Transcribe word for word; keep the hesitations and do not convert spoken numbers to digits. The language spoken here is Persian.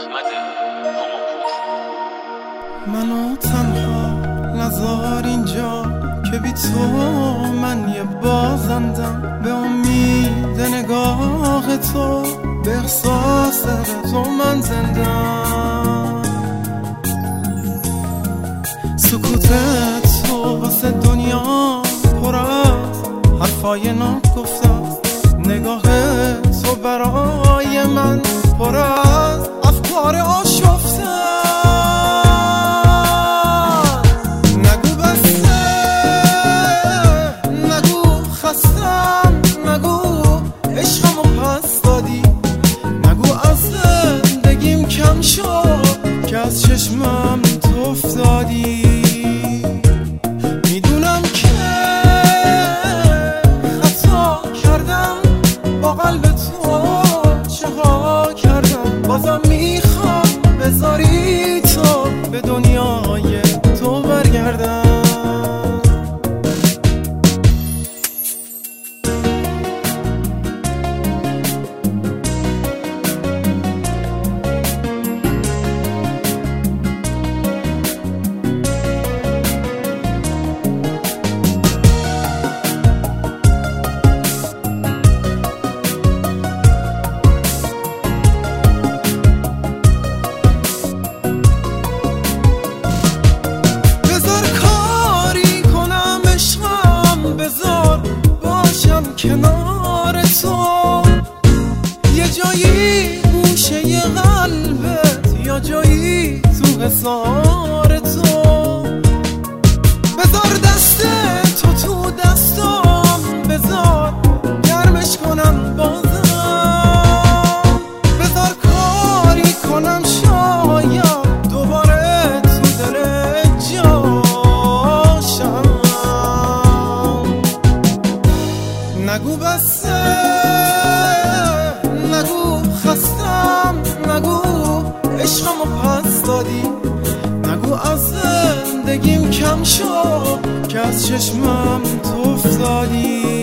منو تنها نذار اینجا که بی تو من یه بازندم، به امید نگاه تو، به احساس تو من زندم. سکوتت تو واسه دنیا پر از حرفای ناگفتم، نگاه تو برای من پر از افکار آشفته. نگو بسته، نگو خستم، نگو عشقمو پس دادی، نگو از زندگیم کم شد که از چشمم تو افتادی. میدونم که خطا کردم، با قلب تو چه ها کردم، بازم میخوام بذاری تو به دنیای تو برگردم. کنار تو یه جایی گوشه قلبت، یا جایی تو حصار تو، بذار دست تو تو دستم، بذار گرمش کنم بازم، بذار کاری کنم شاید دوباره تو دلت جاشم. نگو بسته، نگو خستم، نگو عشقمو پس دادی، نگو از زندگیم کم شد که از چشمم تو افتادی.